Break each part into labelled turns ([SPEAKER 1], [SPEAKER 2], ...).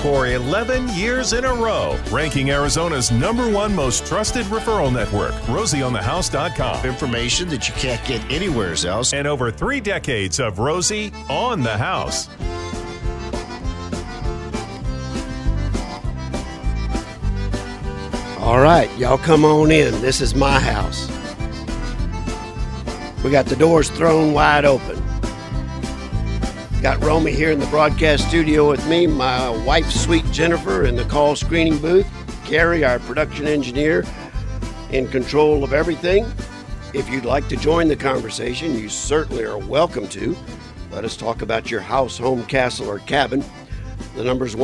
[SPEAKER 1] for 11 years in a row, ranking Arizona's #1 most trusted referral network, RosieOnTheHouse.com.
[SPEAKER 2] Information that you can't get anywhere else.
[SPEAKER 1] And over 3 decades of Rosie on the House.
[SPEAKER 3] All right, y'all come on in. This is my house. We got the doors thrown wide open. Got Romy here in the broadcast studio with me, my wife, sweet Jennifer, in the call screening booth. Gary, our production engineer, in control of everything. If you'd like to join the conversation, you certainly are welcome to. Let us talk about your house, home, castle, or cabin. The number's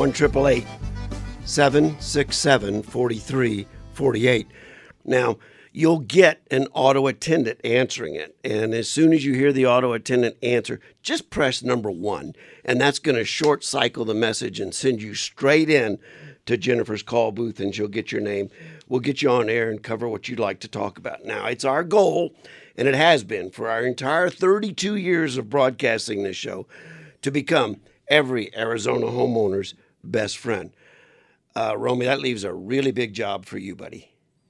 [SPEAKER 3] 1-888-767-4348. Now, you'll get an auto attendant answering it. And as soon as you hear the auto attendant answer, just press number 1. And that's going to short cycle the message and send you straight in to Jennifer's call booth, and she'll get your name. We'll get you on air and cover what you'd like to talk about. Now, it's our goal, and it has been for our entire 32 years of broadcasting this show, to become every Arizona homeowner's best friend. Romy, that leaves a really big job for you, buddy.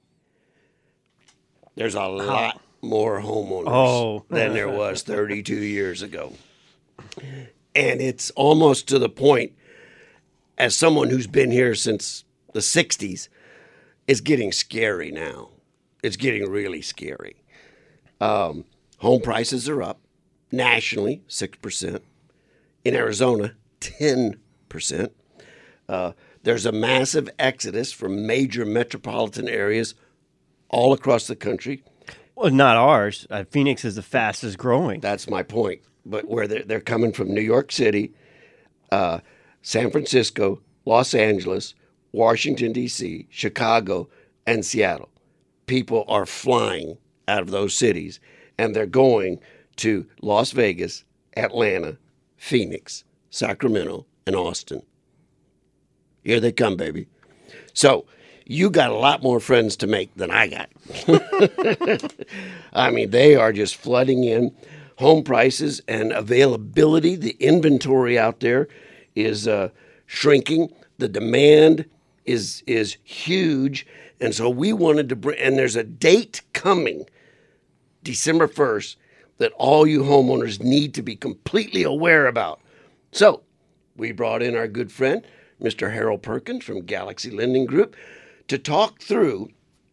[SPEAKER 3] There's a lot more homeowners than there was 32 years ago. And it's almost to the point, as someone who's been here since the 60s, it's getting scary now. It's getting really scary. Home prices are up nationally, 6%. In Arizona, 10%. There's a massive exodus from major metropolitan areas all across the country.
[SPEAKER 4] Well, not ours. Phoenix is the fastest growing.
[SPEAKER 3] That's my point. But where they're coming from New York City, San Francisco, Los Angeles, Washington, D.C., Chicago, and Seattle. People are flying out of those cities, and they're going to Las Vegas, Atlanta, Phoenix, Sacramento, and Austin. Here they come, baby. So you got a lot more friends to make than I got. I mean, they are just flooding in. Home prices and availability, the inventory out there is shrinking. The demand is huge. And so we wanted to bring, and there's a date coming, December 1st, that all you homeowners need to be completely aware about. So we brought in our good friend, Mr. Harold Perkins from Galaxy Lending Group, to talk through.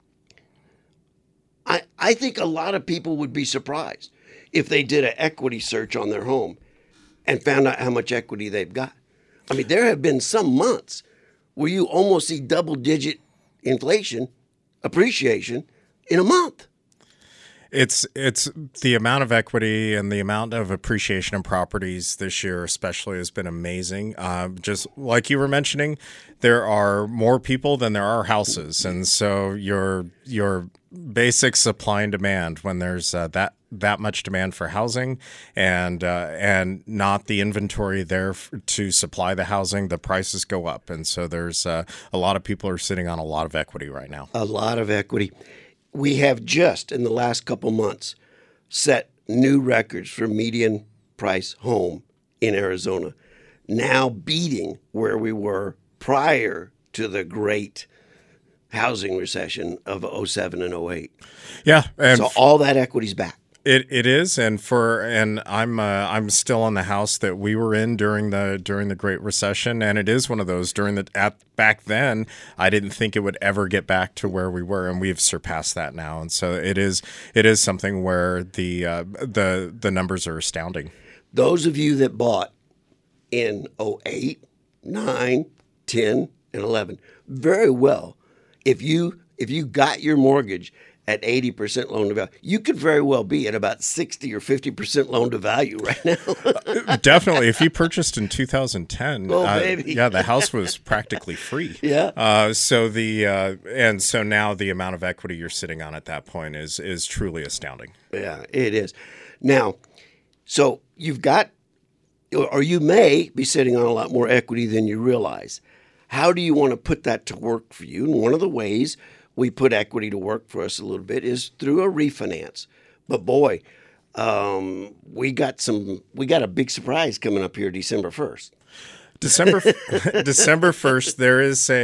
[SPEAKER 3] I think a lot of people would be surprised if they did an equity search on their home and found out how much equity they've got. I mean, there have been some months where you almost see double-digit inflation, appreciation in a month.
[SPEAKER 5] It's the amount of equity and the amount of appreciation in properties this year especially has been amazing. Just like you were mentioning, there are more people than there are houses. And so your basic supply and demand, when there's that much demand for housing and not the inventory there to supply the housing, the prices go up. And so there's a lot of people are sitting on a lot of equity right now.
[SPEAKER 3] A lot of equity. We have just in the last couple months set new records for median price home in Arizona, now beating where we were prior to the great housing recession of 07 and 08.
[SPEAKER 5] Yeah. And
[SPEAKER 3] so all that equity's back.
[SPEAKER 5] It is, and I'm still on the house that we were in during the Great Recession, and it is one of those back then. I didn't think it would ever get back to where we were, and we've surpassed that now. And so it is something where the numbers are astounding.
[SPEAKER 3] Those of you that bought in 08, 9, 10, and 11, very well, if you got your mortgage at 80% loan to value, you could very well be at about 60 or 50% loan to value right now.
[SPEAKER 5] Definitely. If you purchased in 2010,
[SPEAKER 3] baby.
[SPEAKER 5] The house was practically free.
[SPEAKER 3] Yeah.
[SPEAKER 5] So now the amount of equity you're sitting on at that point is truly astounding.
[SPEAKER 3] Yeah, it is. Now, so you've got, or you may be sitting on a lot more equity than you realize. How do you want to put that to work for you? And one of the ways we put equity to work for us a little bit is through a refinance. But boy, we got a big surprise coming up here December 1st.
[SPEAKER 5] December 1st, there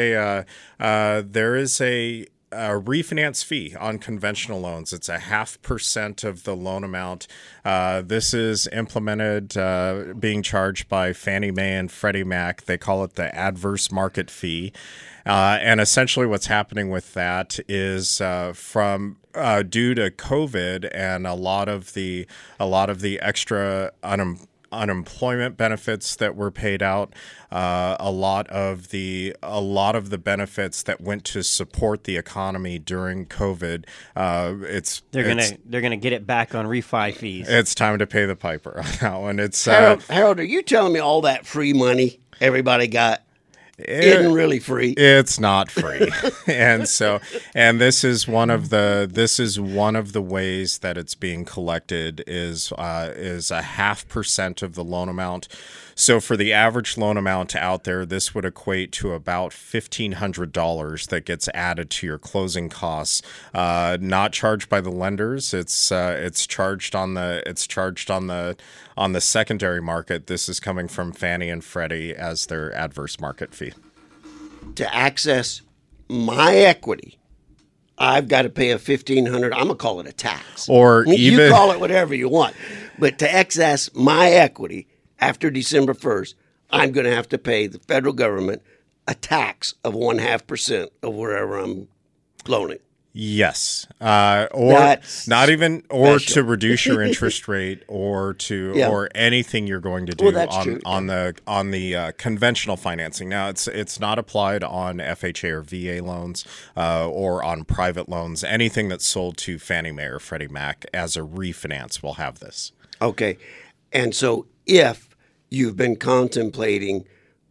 [SPEAKER 5] is a refinance fee on conventional loans. It's 0.5% of the loan amount. This is implemented, being charged by Fannie Mae and Freddie Mac. They call it the adverse market fee. And essentially what's happening with that is from due to COVID and a lot of the extra unemployment benefits that were paid out, a lot of the benefits that went to support the economy during COVID.
[SPEAKER 4] They're gonna get it back on refi fees.
[SPEAKER 5] It's time to pay the piper on that one. It's
[SPEAKER 3] Harold, are you telling me all that free money everybody got isn't really free?
[SPEAKER 5] It's not free. and this is one of the ways that it's being collected is 0.5% of the loan amount. So for the average loan amount out there, this would equate to about $1,500 that gets added to your closing costs. Not charged by the lenders. It's charged on the secondary market. This is coming from Fannie and Freddie as their adverse market fee.
[SPEAKER 3] To access my equity, I've got to pay a $1,500. I'm gonna call it a tax,
[SPEAKER 5] or
[SPEAKER 3] you call it whatever you want. But to access my equity after December 1st, I'm going to have to pay the federal government a tax of 0.5% of wherever I'm loaning.
[SPEAKER 5] Yes, or not even, or to reduce your interest rate, or or anything you're going to do on the conventional financing. Now, it's not applied on FHA or VA loans, or on private loans. Anything that's sold to Fannie Mae or Freddie Mac as a refinance will have this.
[SPEAKER 3] Okay, and so if you've been contemplating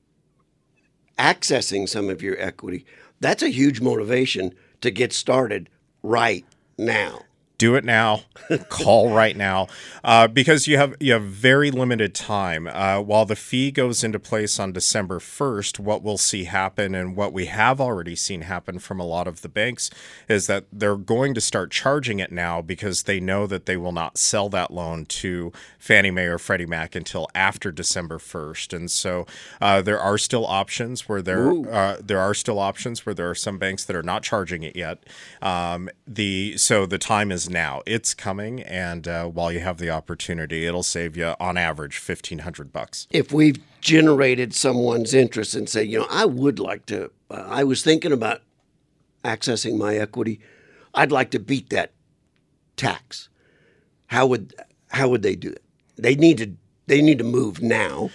[SPEAKER 3] accessing some of your equity, that's a huge motivation to get started right now.
[SPEAKER 5] Do it now. Call right now, because you have very limited time. While the fee goes into place on December 1st, what we'll see happen, and what we have already seen happen from a lot of the banks, is that they're going to start charging it now because they know that they will not sell that loan to Fannie Mae or Freddie Mac until after December 1st. And so there are still options where there are some banks that are not charging it yet. So the time is now. It's coming, and while you have the opportunity, it'll save you on average $1,500.
[SPEAKER 3] If we've generated someone's interest and say, I would like to, I was thinking about accessing my equity, I'd like to beat that tax. How would they do it? They need to move now.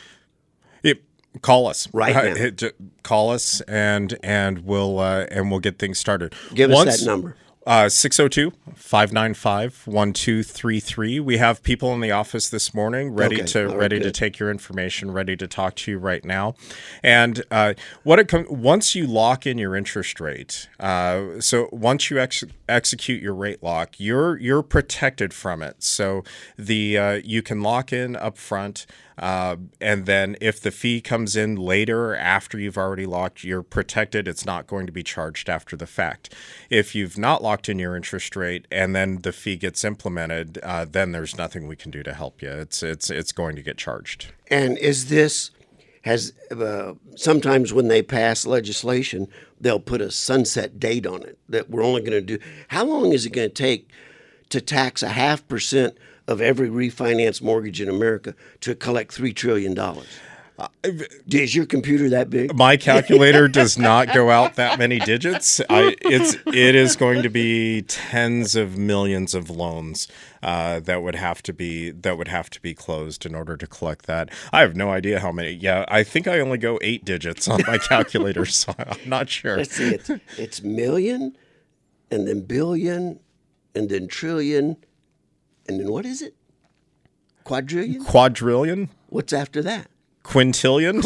[SPEAKER 5] Call us
[SPEAKER 3] right now.
[SPEAKER 5] Call us, and we'll get things started.
[SPEAKER 3] Give us that number.
[SPEAKER 5] 602-595-1233. We have people in the office this morning ready to take your information, ready to talk to you right now. And once you lock in your interest rate, so once you execute your rate lock, you're protected from it. So you can lock in up front. And then if the fee comes in later, after you've already locked, you're protected. It's not going to be charged after the fact. If you've not locked in your interest rate and then the fee gets implemented, then there's nothing we can do to help you. It's going to get charged.
[SPEAKER 3] And sometimes when they pass legislation, they'll put a sunset date on it that we're only going to do. How long is it going to take to tax 0.5% of every refinance mortgage in America to collect $3 trillion? Is your computer that big?
[SPEAKER 5] My calculator does not go out that many digits. It is going to be tens of millions of loans that would have to be closed in order to collect that. I have no idea how many. Yeah, I think I only go 8 digits on my calculator, so I'm not sure.
[SPEAKER 3] Let's see. It's million, and then billion, and then trillion, and then what is it? Quadrillion?
[SPEAKER 5] Quadrillion?
[SPEAKER 3] What's after that?
[SPEAKER 5] Quintillion?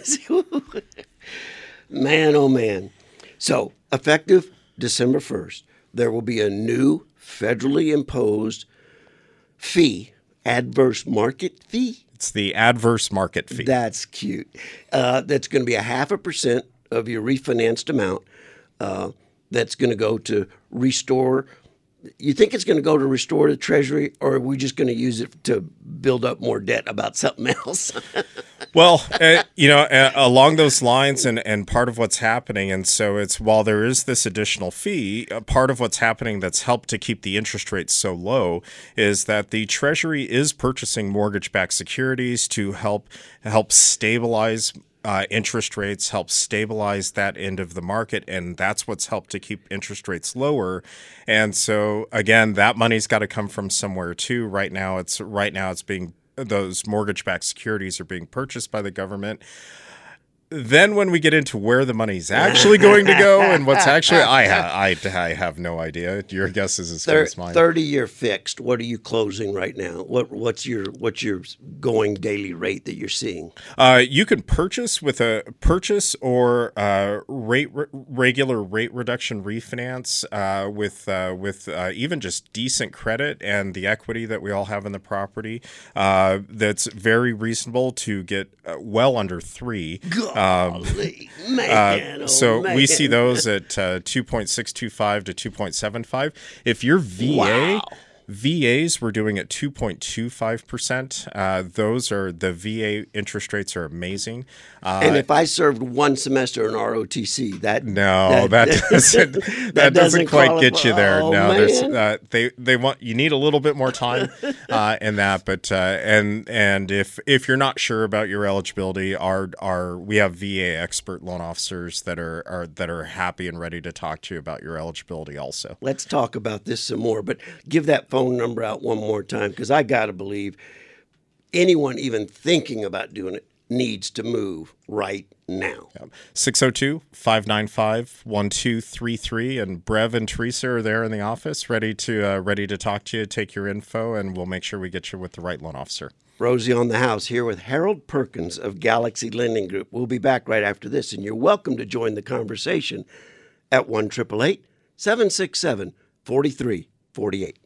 [SPEAKER 3] Man, oh man. So, effective December 1st, there will be a new federally imposed fee, adverse market fee.
[SPEAKER 5] It's the adverse market fee.
[SPEAKER 3] That's cute. That's going to be 0.5% of your refinanced amount. That's going to go to restore You think it's going to go to restore the Treasury, or are we just going to use it to build up more debt about something else?
[SPEAKER 5] Well, along those lines, and part of what's happening, and so it's while there is this additional fee, part of what's happening that's helped to keep the interest rates so low is that the Treasury is purchasing mortgage-backed securities to help stabilize interest rates, help stabilize that end of the market, and that's what's helped to keep interest rates lower. And so again, that money's got to come from somewhere too. Right now it's being, those mortgage-backed securities are being purchased by the government. Then when we get into where the money's actually going to go and what's actually, I have no idea. Your guess is as good as mine.
[SPEAKER 3] 30-year fixed. What are you closing right now? What's your going daily rate that you're seeing?
[SPEAKER 5] You can purchase with a purchase or regular rate reduction refinance with even just decent credit and the equity that we all have in the property. That's very reasonable to get well under 3.
[SPEAKER 3] Golly, man,
[SPEAKER 5] so
[SPEAKER 3] man.
[SPEAKER 5] we see those at 2.625 to 2.75. If you're VA, VAs we're doing at 2.25%. Those are the VA interest rates are amazing.
[SPEAKER 3] And if I served one semester in ROTC, that
[SPEAKER 5] doesn't quite get you there.
[SPEAKER 3] Oh,
[SPEAKER 5] no,
[SPEAKER 3] man.
[SPEAKER 5] there's they want, you need a little bit more time in that, but and if you're not sure about your eligibility, we have VA expert loan officers that are happy and ready to talk to you about your eligibility also.
[SPEAKER 3] Let's talk about this some more, but give that phone number out one more time, because I got to believe anyone even thinking about doing it needs to move right now.
[SPEAKER 5] 602-595-1233, and Brev and Teresa are there in the office ready to talk to you, take your info, and we'll make sure we get you with the right loan officer.
[SPEAKER 3] Rosie on the house here with Harold Perkins of Galaxy Lending Group. We'll be back right after this, and you're welcome to join the conversation at 1-888-767-4348.